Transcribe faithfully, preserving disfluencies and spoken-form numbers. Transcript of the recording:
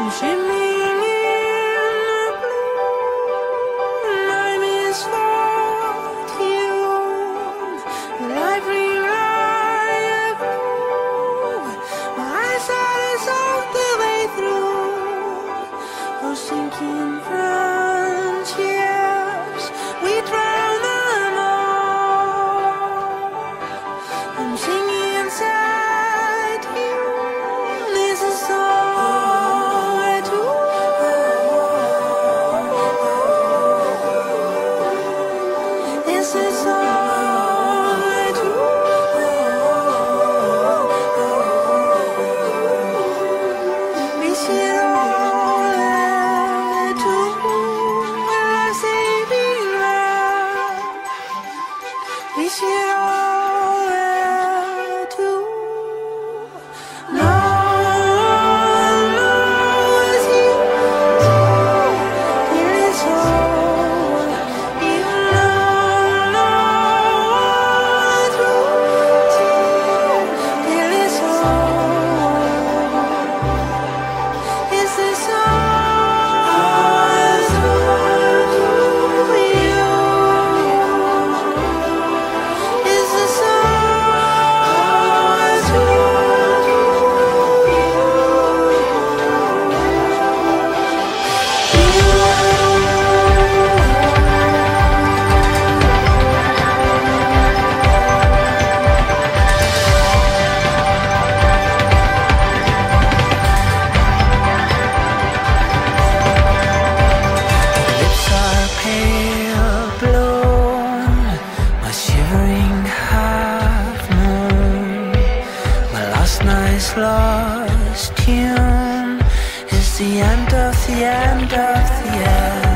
shimmering in the blue. I'm his fortune, and I've rewrite blue. My eyes are as all the way through. Oh, sinking friendships, we drown them all. I'm singing inside you. This is all I do. This is all I do. This is all I do. When I say be loved, this is all I do. No one knows you till it's all. Even though no one's with you till it's all. Is this all I do you? Is this all I do lips are pale blown, my shivering half moon, my last night's lost tune is the end of the end of the end.